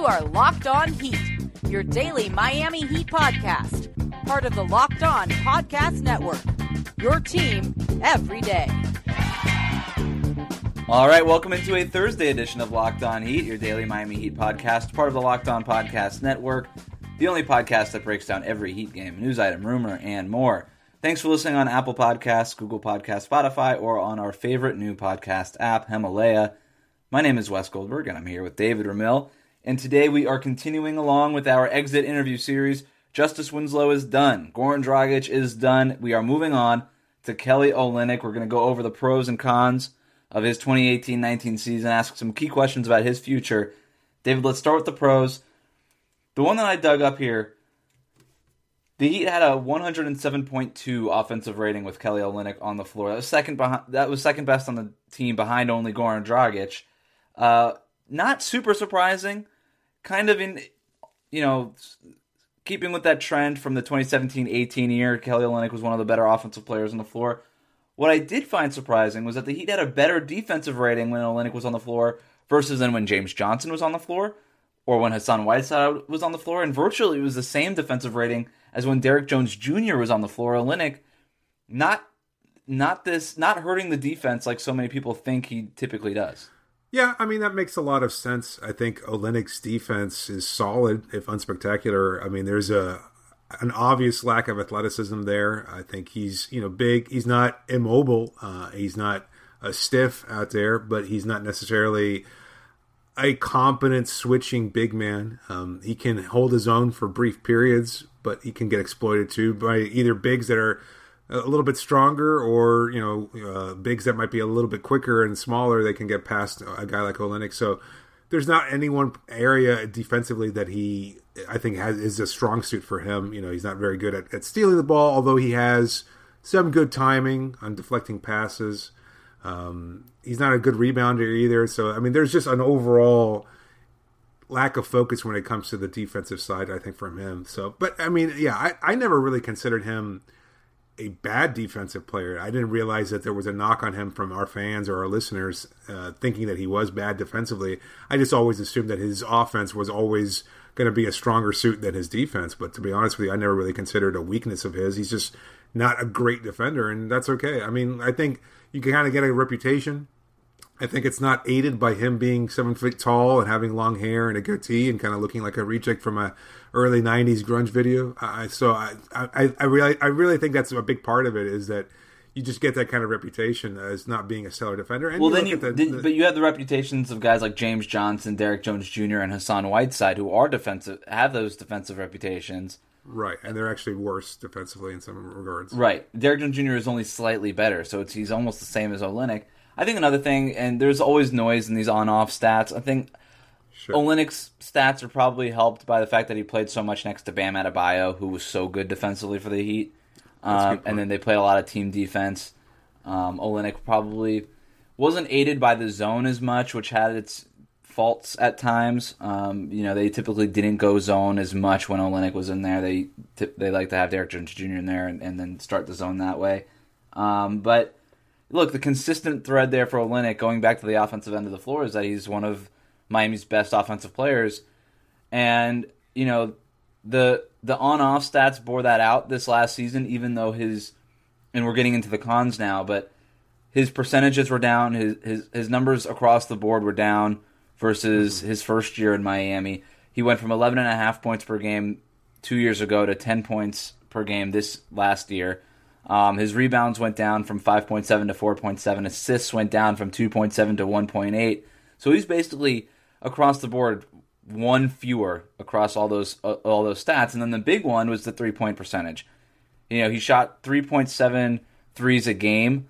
You are Locked On Heat, your daily Miami Heat podcast. Part of the Locked On Podcast Network, your team every day. All right, welcome into a Thursday edition of Locked On Heat, your daily Miami Heat podcast, part of the Locked On Podcast Network, the only podcast that breaks down every Heat game, news item, rumor, and more. Thanks for listening on Apple Podcasts, Google Podcasts, Spotify, or on our favorite new podcast app, Himalaya. My name is Wes Goldberg, and I'm here with David Ramil. And today we are continuing along with our exit interview series. Justice Winslow is done. Goran Dragic is done. We are moving on to Kelly Olynyk. We're going to go over the pros and cons of his 2018-19 season, ask some key questions about his future. David, let's start with the pros. The one that I dug up here, the Heat had a 107.2 offensive rating with Kelly Olynyk on the floor. That was second best on the team, behind only Goran Dragic. Not super surprising. Kind of in, keeping with that trend from the 2017-18 year, Kelly Olynyk was one of the better offensive players on the floor. What I did find surprising was that the Heat had a better defensive rating when Olynyk was on the floor versus than when James Johnson was on the floor or when Hassan Whiteside was on the floor, and virtually it was the same defensive rating as when Derrick Jones Jr. was on the floor. Olynyk not hurting the defense like so many people think he typically does. Yeah, I mean, that makes a lot of sense. I think Olynyk's defense is solid, if unspectacular. I mean, there's an obvious lack of athleticism there. I think he's, big. He's not immobile. He's not stiff out there, but he's not necessarily a competent switching big man. He can hold his own for brief periods, but he can get exploited too by either bigs that are a little bit stronger or, bigs that might be a little bit quicker and smaller. They can get past a guy like Olynyk. So there's not any one area defensively that I think is a strong suit for him. He's not very good at stealing the ball, although he has some good timing on deflecting passes. He's not a good rebounder either. So, I mean, there's just an overall lack of focus when it comes to the defensive side, I think, from him. So, but I mean, yeah, I never really considered him a bad defensive player. I didn't realize that there was a knock on him from our fans or our listeners thinking that he was bad defensively. I just always assumed that his offense was always going to be a stronger suit than his defense. But to be honest with you, I never really considered a weakness of his. He's just not a great defender, and that's okay. I mean, I think you can kind of get a reputation. I think it's not aided by him being 7 feet tall and having long hair and a goatee and kind of looking like a reject from a early 90s grunge video. I really think that's a big part of it, is that you just get that kind of reputation as not being a stellar defender. And but you have the reputations of guys like James Johnson, Derrick Jones Jr., and Hassan Whiteside, who are have those defensive reputations. Right, and they're actually worse defensively in some regards. Right. Derrick Jones Jr. is only slightly better, so he's almost the same as Olynyk. I think another thing, and there's always noise in these on-off stats, I think Olynyk's stats are probably helped by the fact that he played so much next to Bam Adebayo, who was so good defensively for the Heat. And then they played a lot of team defense. Olynyk probably wasn't aided by the zone as much, which had its faults at times. They typically didn't go zone as much when Olynyk was in there. They like to have Derrick Jones Jr. in there and then start the zone that way. But look, the consistent thread there for Olynyk, going back to the offensive end of the floor, is that he's one of Miami's best offensive players. And, the on-off stats bore that out this last season, even though and we're getting into the cons now, but his percentages were down, his numbers across the board were down versus his first year in Miami. He went from 11.5 points per game 2 years ago to 10 points per game this last year. His rebounds went down from 5.7 to 4.7. Assists went down from 2.7 to 1.8. So he's basically across the board one fewer across all those stats. And then the big one was the 3-point percentage. He shot 3.7 threes a game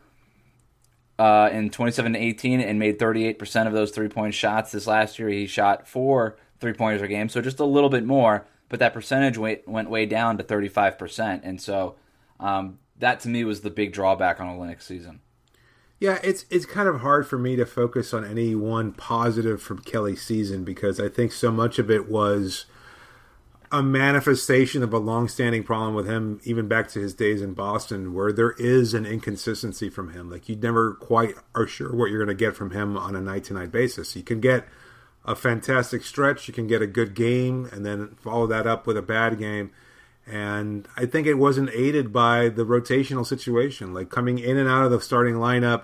in 2017-18 and made 38% of those 3-point shots. This last year he shot 4 3-pointers a game, so just a little bit more, but that percentage went way down to 35%. And so that to me was the big drawback on Olynyk's season. Yeah, it's kind of hard for me to focus on any one positive from Kelly's season because I think so much of it was a manifestation of a long-standing problem with him, even back to his days in Boston, where there is an inconsistency from him. Like, you never quite are sure what you're going to get from him on a night-to-night basis. You can get a fantastic stretch, you can get a good game, and then follow that up with a bad game. And I think it wasn't aided by the rotational situation, like coming in and out of the starting lineup.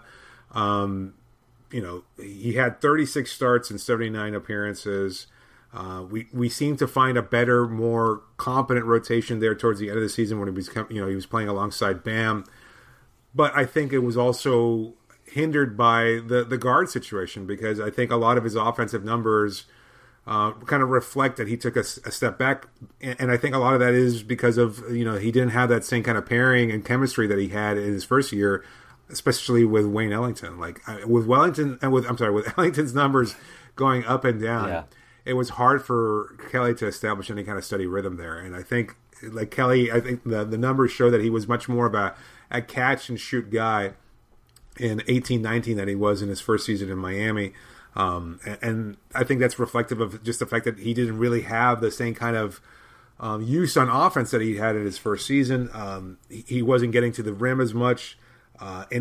He had 36 starts and 79 appearances. We seemed to find a better, more competent rotation there towards the end of the season when he was playing alongside Bam. But I think it was also hindered by the guard situation, because I think a lot of his offensive numbers kind of reflect that he took a step back, and I think a lot of that is because of he didn't have that same kind of pairing and chemistry that he had in his first year, especially with Wayne Ellington. Like with Ellington's numbers going up and down. Yeah. It was hard for Kelly to establish any kind of steady rhythm there. And I think, like Kelly, the numbers show that he was much more of a catch and shoot guy in 18-19 than he was in his first season in Miami. And I think that's reflective of just the fact that he didn't really have the same kind of use on offense that he had in his first season. He wasn't getting to the rim as much. In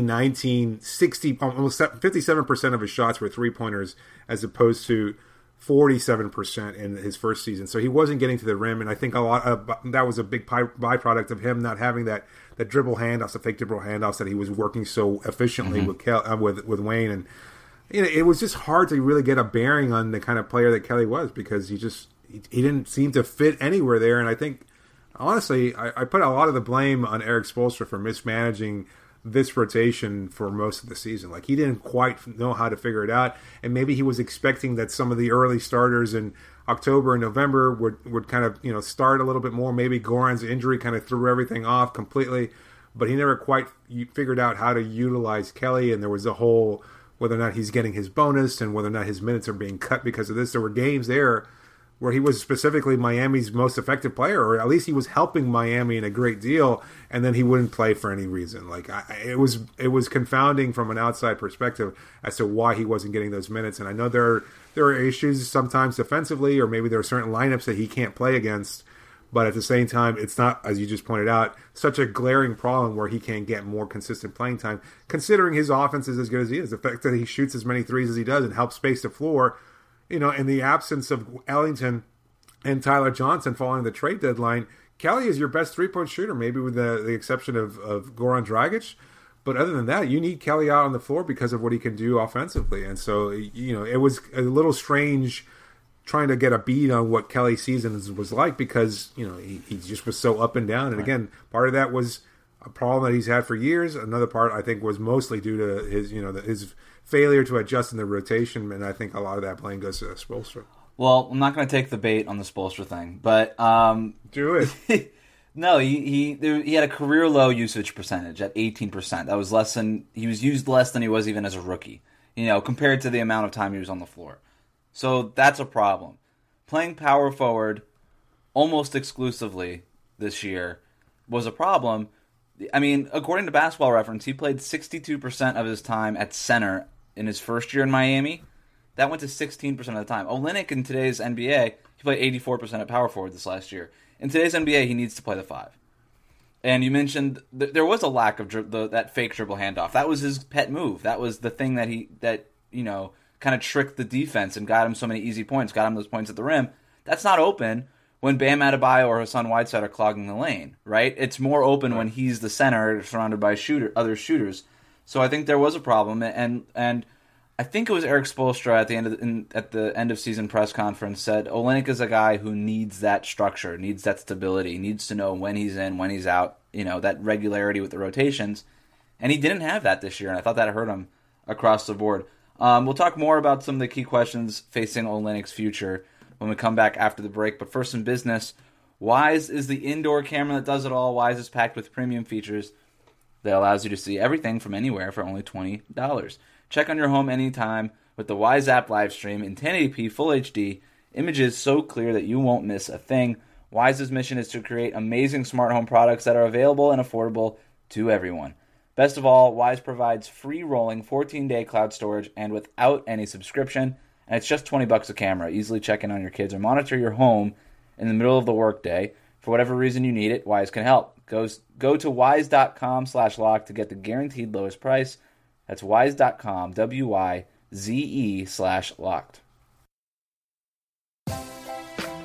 18-19, almost 57% of his shots were three-pointers as opposed to 47% in his first season. So he wasn't getting to the rim, and I think a lot of that was a big byproduct of him not having that dribble handoffs, the fake dribble handoffs that he was working so efficiently with Wayne. And it was just hard to really get a bearing on the kind of player that Kelly was, because he didn't seem to fit anywhere there. And I think, honestly, I put a lot of the blame on Erik Spoelstra for mismanaging this rotation for most of the season. Like, he didn't quite know how to figure it out, and maybe he was expecting that some of the early starters in October and November would kind of start a little bit more. Maybe Goran's injury kind of threw everything off completely, but he never quite figured out how to utilize Kelly, and there was a whole whether or not he's getting his bonus and whether or not his minutes are being cut because of this. There were games there where he was specifically Miami's most effective player, or at least he was helping Miami in a great deal, and then he wouldn't play for any reason. Like, it was confounding from an outside perspective as to why he wasn't getting those minutes. And I know there are issues sometimes defensively, or maybe there are certain lineups that he can't play against, but at the same time, it's not, as you just pointed out, such a glaring problem where he can't get more consistent playing time, considering his offense is as good as he is. The fact that he shoots as many threes as he does and helps space the floor, in the absence of Ellington and Tyler Johnson following the trade deadline, Kelly is your best three-point shooter, maybe with the exception of Goran Dragic. But other than that, you need Kelly out on the floor because of what he can do offensively. And so, it was a little strange trying to get a beat on what Kelly's season was like, because, he just was so up and down. And again, part of that was a problem that he's had for years. Another part, I think, was mostly due to his, his failure to adjust in the rotation, and I think a lot of that blame goes to Spoelstra. Well, I'm not going to take the bait on the Spoelstra thing, but do it. No, he had a career low usage percentage at 18%. That was he was used less than he was even as a rookie, compared to the amount of time he was on the floor. So that's a problem. Playing power forward almost exclusively this year was a problem. I mean, according to Basketball Reference, he played 62% of his time at center in his first year in Miami. That went to 16% of the time. Olynyk in today's NBA, he played 84% at power forward this last year. In today's NBA, he needs to play the 5. And you mentioned there was a lack of that fake dribble handoff. That was his pet move. That was the thing that kind of tricked the defense and got him so many easy points, got him those points at the rim. That's not open when Bam Adebayo or Hassan Whiteside are clogging the lane, right? It's more open when he's the center surrounded by other shooters. So I think there was a problem, and I think it was Erik Spoelstra at the end of season press conference said Olynyk is a guy who needs that structure, needs that stability, needs to know when he's in, when he's out, that regularity with the rotations, and he didn't have that this year, and I thought that hurt him across the board. We'll talk more about some of the key questions facing Olynyk's future when we come back after the break, but first in business, Wyze is the indoor camera that does it all. Wyze is packed with premium features that allows you to see everything from anywhere for only $20. Check on your home anytime with the Wyze app live stream in 1080p Full HD, images so clear that you won't miss a thing. Wyze's mission is to create amazing smart home products that are available and affordable to everyone. Best of all, Wyze provides free rolling 14-day cloud storage and without any subscription, and it's just $20 a camera. Easily check in on your kids or monitor your home in the middle of the workday. For whatever reason you need it, Wyze can help. Go to wyze.com/lock to get the guaranteed lowest price. That's wyze.com, WYZE/locked.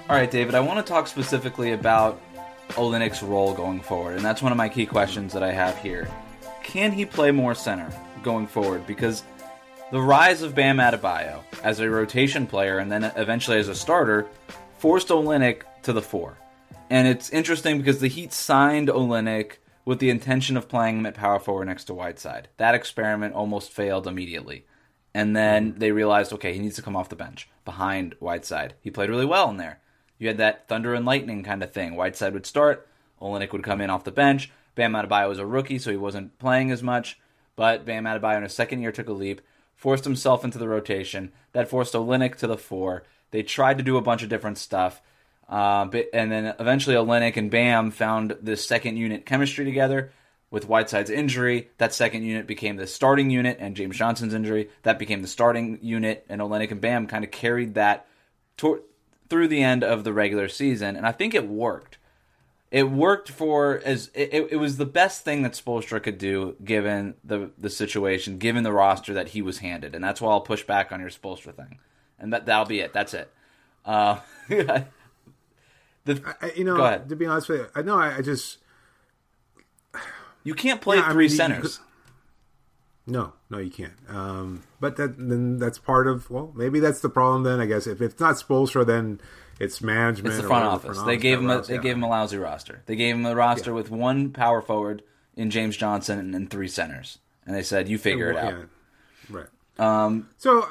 All right, David, I want to talk specifically about Olynyk's role going forward, and that's one of my key questions that I have here. Can he play more center going forward? Because the rise of Bam Adebayo as a rotation player and then eventually as a starter forced Olynyk to the 4. And it's interesting because the Heat signed Olynyk with the intention of playing him at power forward next to Whiteside. That experiment almost failed immediately. And then they realized, okay, he needs to come off the bench behind Whiteside. He played really well in there. You had that thunder and lightning kind of thing. Whiteside would start, Olynyk would come in off the bench. Bam Adebayo was a rookie, so he wasn't playing as much. But Bam Adebayo in his second year took a leap, forced himself into the rotation. That forced Olynyk to the 4. They tried to do a bunch of different stuff. And then eventually Olynyk and Bam found this second unit chemistry together. With Whiteside's injury, that second unit became the starting unit, and James Johnson's injury, that became the starting unit, and Olynyk and Bam kind of carried that through the end of the regular season, and I think it worked. It worked it was the best thing that Spoelstra could do given the situation, given the roster that he was handed, and that's why I'll push back on your Spoelstra thing. And that'll be it. That's it. Go ahead. To be honest with you, I just... You can't play three centers. No, you can't. But then that's part of, well, maybe that's the problem then, I guess. If it's not Spoelstra, then it's management. It's the front office. They gave him a lousy roster. They gave him a roster with one power forward in James Johnson and 3 centers. And they said, you figure it out. Yeah. Right. So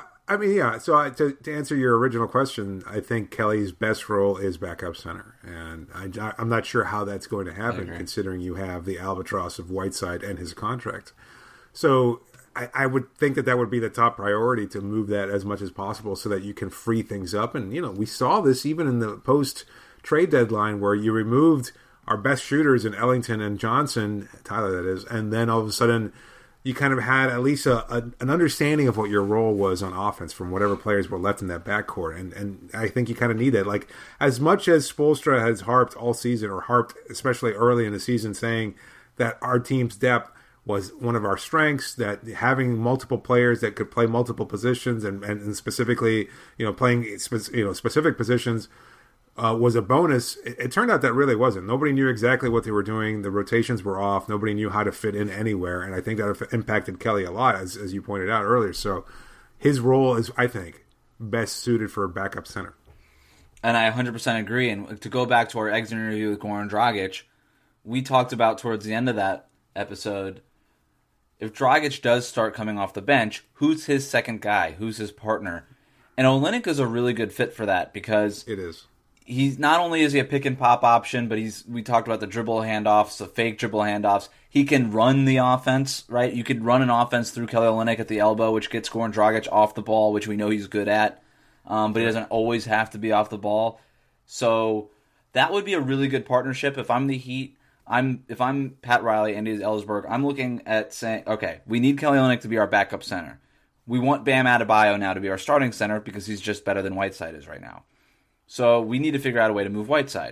to answer your original question, I think Kelly's best role is backup center. And I'm not sure how that's going to happen, considering you have the albatross of Whiteside and his contract. So I would think that would be the top priority, to move that as much as possible so that you can free things up. And, we saw this even in the post-trade deadline, where you removed our best shooters in Ellington and Johnson, Tyler that is, and then all of a sudden you kind of had at least an understanding of what your role was on offense from whatever players were left in that backcourt. And I think you kind of need that. Like, as much as Spoelstra has harped all season, or harped especially early in the season, saying that our team's depth was one of our strengths, that having multiple players that could play multiple positions and specifically, playing specific positions was a bonus. It turned out that really wasn't. Nobody knew exactly what they were doing. The rotations were off. Nobody knew how to fit in anywhere. And I think that impacted Kelly a lot, as you pointed out earlier. So his role is, I think, best suited for a backup center. And I 100% agree. And to go back to our exit interview with Goran Dragic, we talked about towards the end of that episode, if Dragic does start coming off the bench, who's his second guy? Who's his partner? And Olynyk is a really good fit for that, because it is. He's not only is he a pick and pop option, but we talked about the dribble handoffs, the fake dribble handoffs. He can run the offense, right? You could run an offense through Kelly Olynyk at the elbow, which gets Goran Dragic off the ball, which we know he's good at. But he doesn't always have to be off the ball. So that would be a really good partnership. If I'm the Heat, if I'm Pat Riley, Andy Ellsberg, I'm looking at saying, okay, we need Kelly Olynyk to be our backup center. We want Bam Adebayo now to be our starting center, because he's just better than Whiteside is right now. So we need to figure out a way to move Whiteside.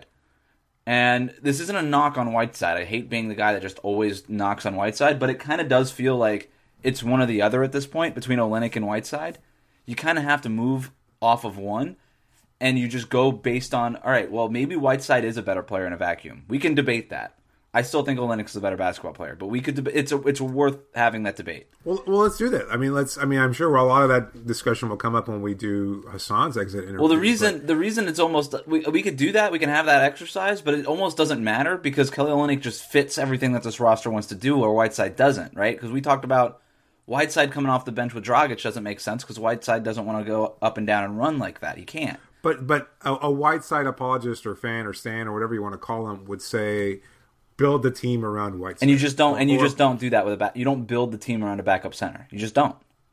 And this isn't a knock on Whiteside. I hate being the guy that just always knocks on Whiteside, but it kind of does feel like it's one or the other at this point between Olynyk and Whiteside. You kind of have to move off of one, and you just go based on, all right, well, maybe Whiteside is a better player in a vacuum. We can debate that. I still think Olynyk is a better basketball player, but we could. It's worth having that debate. Well, let's do that. I'm sure a lot of that discussion will come up when we do Hassan's exit interview. Well, the reason it's almost we could do that. We can have that exercise, but it almost doesn't matter, because Kelly Olynyk just fits everything that this roster wants to do, or Whiteside doesn't, right? Because we talked about Whiteside coming off the bench with Dragic doesn't make sense, because Whiteside doesn't want to go up and down and run like that. He can't. But a Whiteside apologist or fan or stan or whatever you want to call him would say, build the team around Whiteside. And you just don't. And you just don't do that with a back. You don't build the team around a backup center. You just don't.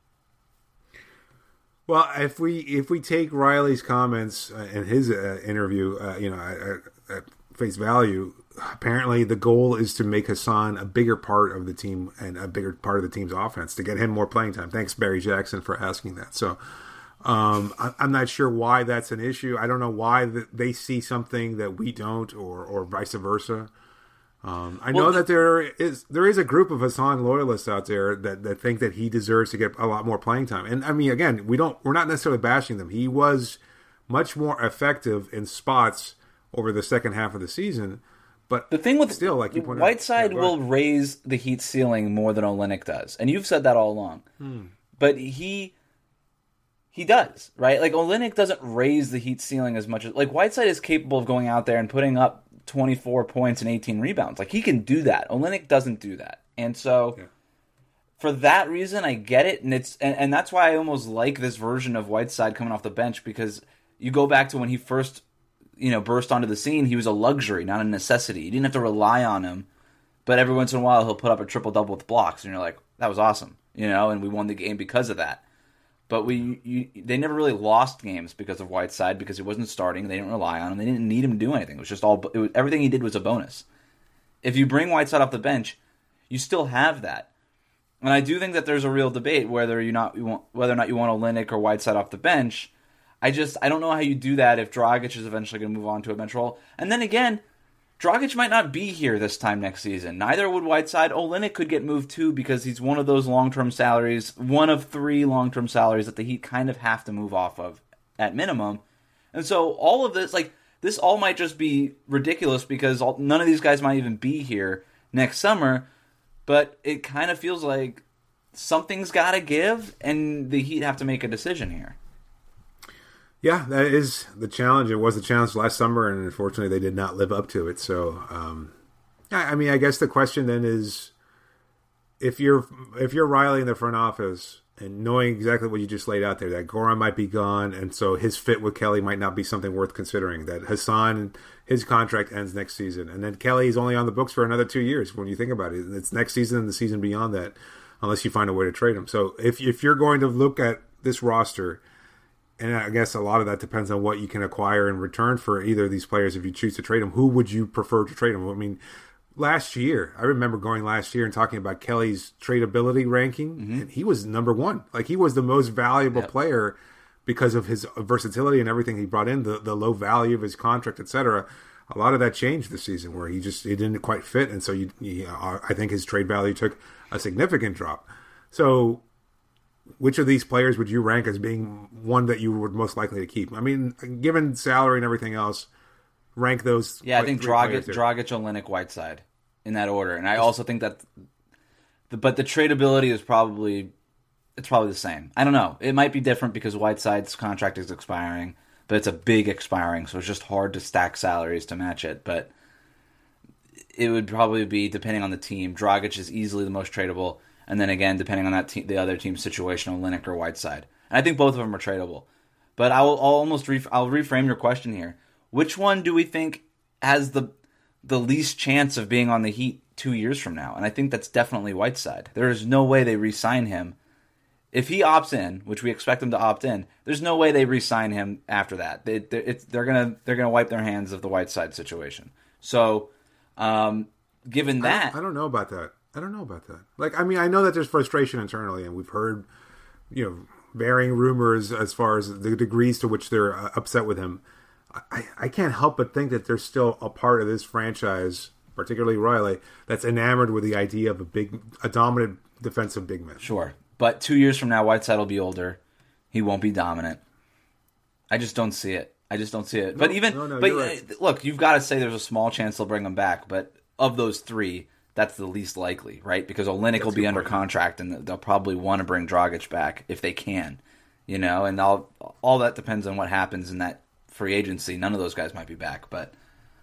Well, if we take Riley's comments in his interview, at face value, apparently the goal is to make Hassan a bigger part of the team and a bigger part of the team's offense, to get him more playing time. Thanks, Barry Jackson, for asking that. So I'm not sure why that's an issue. I don't know why they see something that we don't, or vice versa. I know that there is a group of Hassan loyalists out there that think that he deserves to get a lot more playing time. And I mean, again, we're not necessarily bashing them. He was much more effective in spots over the second half of the season. But the thing with still, like you pointed Whiteside out, will raise the Heat ceiling more than Olynyk does, and you've said that all along. But he does, right? Like Olynyk doesn't raise the Heat ceiling as much as like Whiteside is capable of going out there and putting up 24 points and 18 rebounds. Like he can do that. Olynyk doesn't do that, and so. Yeah. For that reason, I get it, and that's why I almost like this version of Whiteside coming off the bench, because you go back to when he first, burst onto the scene, he was a luxury, not a necessity. You didn't have to rely on him, but every once in a while he'll put up a triple-double with blocks, and you're like, that was awesome, and we won the game because of that. But they never really lost games because of Whiteside, because he wasn't starting, they didn't rely on him, they didn't need him to do anything. It was just everything he did was a bonus. If you bring Whiteside off the bench, you still have that. And I do think that there's a real debate whether or not you want Olynyk or Whiteside off the bench. I don't know how you do that if Dragic is eventually going to move on to a bench role. And then again, Dragic might not be here this time next season. Neither would Whiteside. Olynyk could get moved too, because he's one of those long-term salaries, one of 3 long-term salaries that the Heat kind of have to move off of at minimum. And so all of this, this all might just be ridiculous because none of these guys might even be here next summer. But it kind of feels like something's got to give, and the Heat have to make a decision here. Yeah, that is the challenge. It was the challenge last summer, and unfortunately they did not live up to it. So, I guess the question then is, if you're Riley in the front office and knowing exactly what you just laid out there, that Goran might be gone, and so his fit with Kelly might not be something worth considering, that Hassan, his contract ends next season, and then Kelly is only on the books for another 2 years when you think about it. It's next season and the season beyond that, unless you find a way to trade him. So if you're going to look at this roster, and I guess a lot of that depends on what you can acquire in return for either of these players if you choose to trade them, who would you prefer to trade them? I mean, last year, I remember going last year and talking about Kelly's tradability ranking, and he was number 1. Like, he was the most valuable player because of his versatility and everything he brought in, the low value of his contract, etc. A lot of that changed this season, where he didn't quite fit, and so I think his trade value took a significant drop. So, which of these players would you rank as being one that you were most likely to keep? I mean, given salary and everything else, rank those. Yeah, I think Dragic, Olynyk, Whiteside in that order, and I also think that. But the tradability is probably the same. I don't know. It might be different because Whiteside's contract is expiring, but it's a big expiring, so it's just hard to stack salaries to match it. But it would probably be, depending on the team, Dragic is easily the most tradable, and then again, depending on the other team's situation, Olynyk or Whiteside. And I think both of them are tradable. But I'll reframe your question here. Which one do we think has the least chance of being on the Heat 2 years from now? And I think that's definitely Whiteside. There is no way they re-sign him. If he opts in, which we expect him to opt in, there's no way they re-sign him after that. They're gonna wipe their hands of the Whiteside situation. So, given that, I don't know about that. Like, I mean, I know that there's frustration internally, and we've heard, varying rumors as far as the degrees to which they're upset with him. I can't help but think that there's still a part of this franchise, particularly Riley, that's enamored with the idea of a dominant defensive big man. Sure. But 2 years from now, Whiteside will be older. He won't be dominant. I just don't see it. Look, you've got to say there's a small chance they'll bring him back. But of those 3, that's the least likely, right? Because Olynyk will be under contract, and they'll probably want to bring Dragic back if they can. And all that depends on what happens in that free agency. None of those guys might be back. But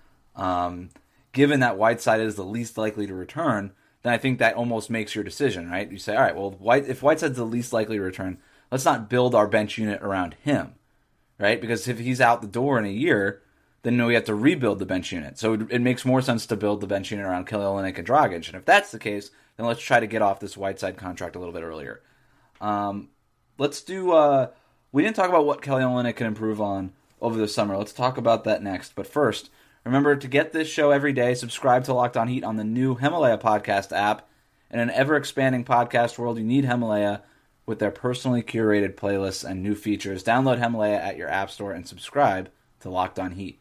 given that Whiteside is the least likely to return, then I think that almost makes your decision, right? You say, all right, well, if Whiteside's the least likely to return, let's not build our bench unit around him, right? Because if he's out the door in a year, then we have to rebuild the bench unit. So it makes more sense to build the bench unit around Kelly Olynyk and Dragic. And if that's the case, then let's try to get off this Whiteside contract a little bit earlier. Let's do... we didn't talk about what Kelly Olynyk can improve on over the summer. Let's talk about that next. But first, remember to get this show every day, subscribe to Locked On Heat on the new Himalaya podcast app. In an ever-expanding podcast world, you need Himalaya with their personally curated playlists and new features. Download Himalaya at your app store and subscribe to Locked On Heat.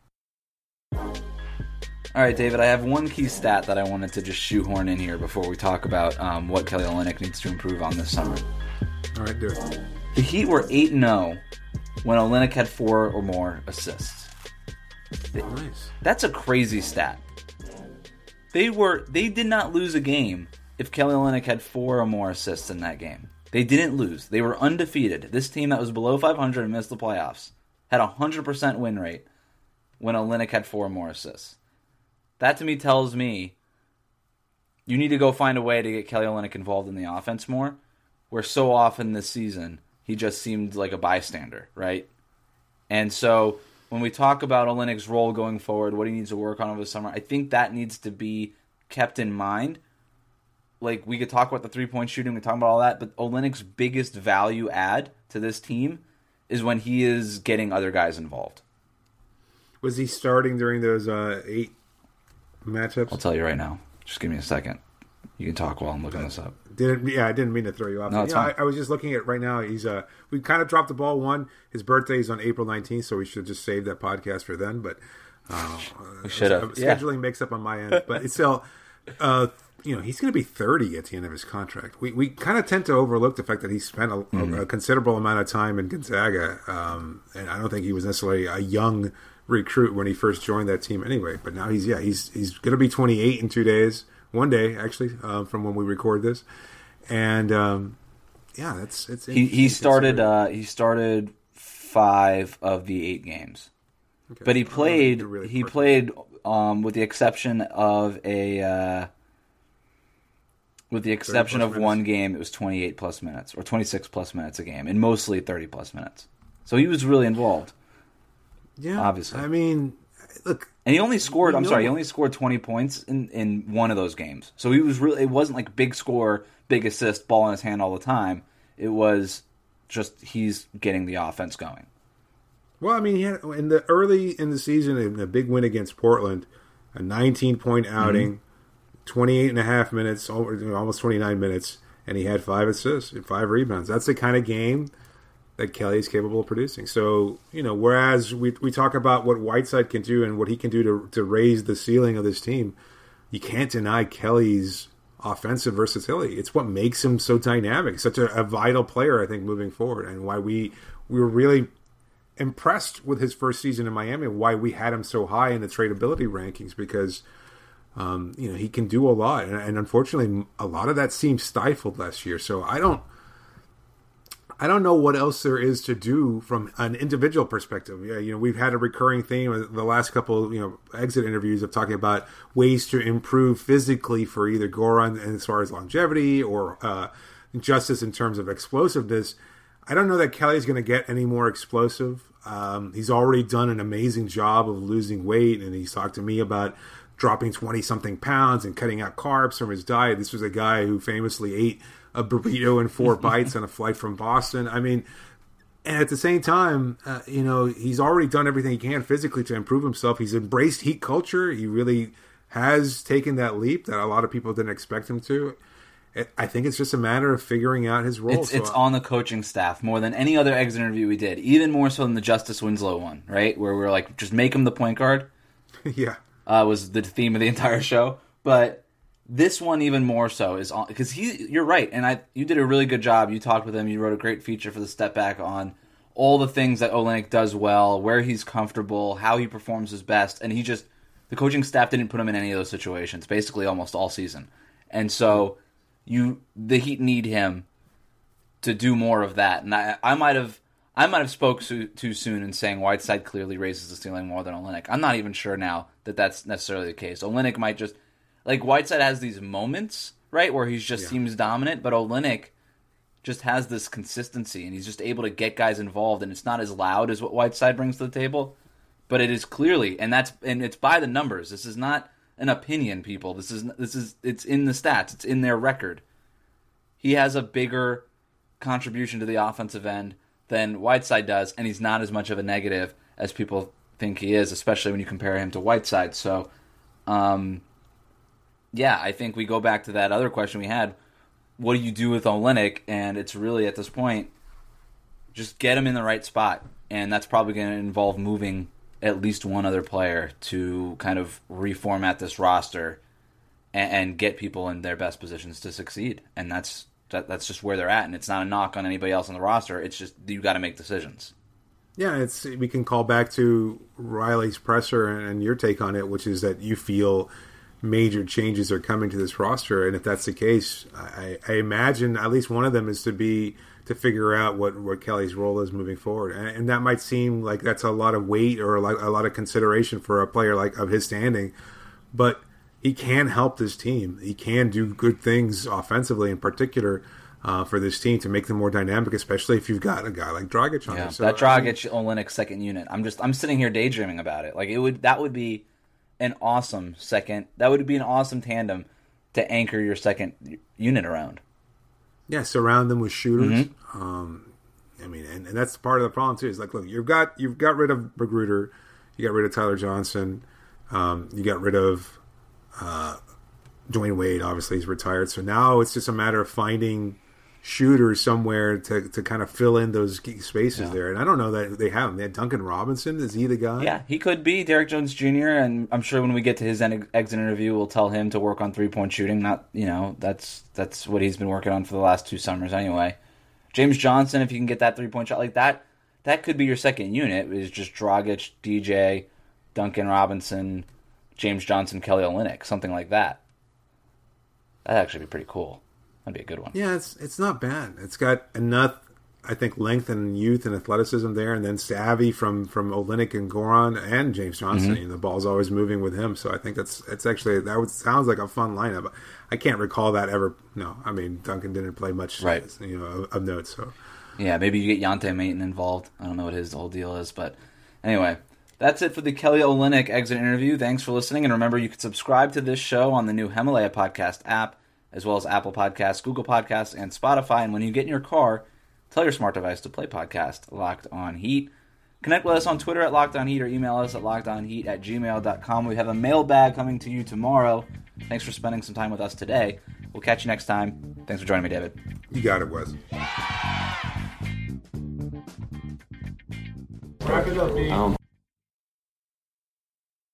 All right, David, I have one key stat that I wanted to just shoehorn in here before we talk about what Kelly Olynyk needs to improve on this summer. All right, do it. The Heat were 8-0 when Olynyk had 4 or more assists. Nice. That's a crazy stat. They did not lose a game if Kelly Olynyk had 4 or more assists in that game. They didn't lose. They were undefeated. This team that was below 500 and missed the playoffs had a 100% win rate when Olynyk had 4 or more assists. That to me tells me you need to go find a way to get Kelly Olynyk involved in the offense more, where so often this season he just seemed like a bystander, right? And so when we talk about Olynyk's role going forward, what he needs to work on over the summer, I think that needs to be kept in mind. Like, we could talk about the three-point shooting, we talk about all that, but Olynyk's biggest value add to this team is when he is getting other guys involved. Was he starting during those 8 matchups? I'll tell you right now. Just give me a second. You can talk while I'm looking this up. I didn't mean to throw you off. No, it's fine. I was just looking at right now. He's we kind of dropped the ball. His birthday is on April 19th, so we should just save that podcast for then. But we should have. Scheduling makes up on my end, but it's still. He's going to be 30 at the end of his contract. We kind of tend to overlook the fact that he spent a considerable amount of time in Gonzaga, and I don't think he was necessarily a young recruit when he first joined that team anyway. But now he's going to be 28 in 2 days, one day actually, from when we record this, and it's he started 5 of the 8 games, okay. But he played with the exception of one game, it was 28 plus minutes or 26 plus minutes a game, and mostly 30 plus minutes. So he was really involved. Yeah, obviously. I mean, look, and he only scored. He only scored 20 points in one of those games. So he was really. It wasn't like big score, big assist, ball in his hand all the time. It was just he's getting the offense going. Well, I mean, he had early in the season, in a big win against Portland, a 19-point outing. 28 and a half minutes, almost 29 minutes, and he had 5 assists and 5 rebounds. That's the kind of game that Kelly is capable of producing. So, whereas we talk about what Whiteside can do and what he can do to raise the ceiling of this team, you can't deny Kelly's offensive versatility. It's what makes him so dynamic, such a vital player, I think, moving forward, and why we were really impressed with his first season in Miami, why we had him so high in the tradability rankings, because he can do a lot, and unfortunately, a lot of that seemed stifled last year. So I don't know what else there is to do from an individual perspective. Yeah, we've had a recurring theme in the last couple, exit interviews of talking about ways to improve physically for either Goran as far as longevity or justice in terms of explosiveness. I don't know that Kelly's going to get any more explosive. He's already done an amazing job of losing weight, and he's talked to me about dropping 20-something pounds and cutting out carbs from his diet. This was a guy who famously ate a burrito in 4 bites on a flight from Boston. I mean, and at the same time, he's already done everything he can physically to improve himself. He's embraced heat culture. He really has taken that leap that a lot of people didn't expect him to. I think it's just a matter of figuring out his role. It's on the coaching staff more than any other exit interview we did, even more so than the Justice Winslow one, right? Where we're like, just make him the point guard. Yeah. Was the theme of the entire show, but this one even more so is on because you're right, and you did a really good job. You talked with him, you wrote a great feature for the Step Back on all the things that Olynyk does well, where he's comfortable, how he performs his best, and the coaching staff didn't put him in any of those situations, basically almost all season, and so the Heat need him to do more of that, and I might have spoke too soon in saying Whiteside clearly raises the ceiling more than Olynyk. I'm not even sure now that that's necessarily the case. Olynyk might just... Whiteside has these moments, right, where he just seems dominant, but Olynyk just has this consistency, and he's just able to get guys involved, and it's not as loud as what Whiteside brings to the table, but it is clearly, and it's by the numbers. This is not an opinion, people. It's in the stats. It's in their record. He has a bigger contribution to the offensive end than Whiteside does, and he's not as much of a negative as people think he is, especially when you compare him to Whiteside. So, I think we go back to that other question we had. What do you do with Olynyk? And it's really, at this point, just get him in the right spot, and that's probably going to involve moving at least one other player to kind of reformat this roster and get people in their best positions to succeed. And that's just where they're at, and it's not a knock on anybody else on the roster. It's just you got to make decisions. Yeah, we can call back to Riley's presser and your take on it, which is that you feel major changes are coming to this roster, and if that's the case, I imagine at least one of them is to figure out what Kelly's role is moving forward, and that might seem like that's a lot of weight or a lot of consideration for a player like of his standing, but he can help this team. He can do good things offensively, in particular. For this team to make them more dynamic, especially if you've got a guy like Dragic on there. So, that Dragic Olynyk second unit. I'm sitting here daydreaming about it. Like that would be an awesome second. That would be an awesome tandem to anchor your second unit around. Yeah, surround them with shooters. Mm-hmm. I mean, and that's part of the problem too. Is like, look, you've got rid of Magruder, you got rid of Tyler Johnson, you got rid of Dwayne Wade. Obviously, he's retired. So now it's just a matter of finding shooters somewhere to kind of fill in those spaces there. And I don't know that they have him. They had Duncan Robinson. Is he the guy? Yeah, he could be. Derek Jones Jr. And I'm sure when we get to his exit interview, we'll tell him to work on 3-point shooting. Not, that's what he's been working on for the last 2 summers anyway. James Johnson, if you can get that 3-point shot like that could be your second unit. It's just Dragic, DJ, Duncan Robinson, James Johnson, Kelly Olynyk, something like that. That'd actually be pretty cool. That'd be a good one. Yeah, it's not bad. It's got enough, I think, length and youth and athleticism there, and then savvy from Olynyk and Goran and James Johnson. Mm-hmm. The ball's always moving with him, so I think it's actually sounds like a fun lineup. I can't recall that ever. No, I mean Duncan didn't play much, right? Of note. So yeah, maybe you get Yante Mayton involved. I don't know what his whole deal is, but anyway. That's it for the Kelly Olynyk exit interview. Thanks for listening, and remember you can subscribe to this show on the new Himalaya Podcast app, as well as Apple Podcasts, Google Podcasts, and Spotify. And when you get in your car, tell your smart device to play podcast Locked On Heat. Connect with us on Twitter at Locked On Heat or email us at lockedonheat@gmail.com. We have a mailbag coming to you tomorrow. Thanks for spending some time with us today. We'll catch you next time. Thanks for joining me, David. You got it, Wes. Wrap it up, B.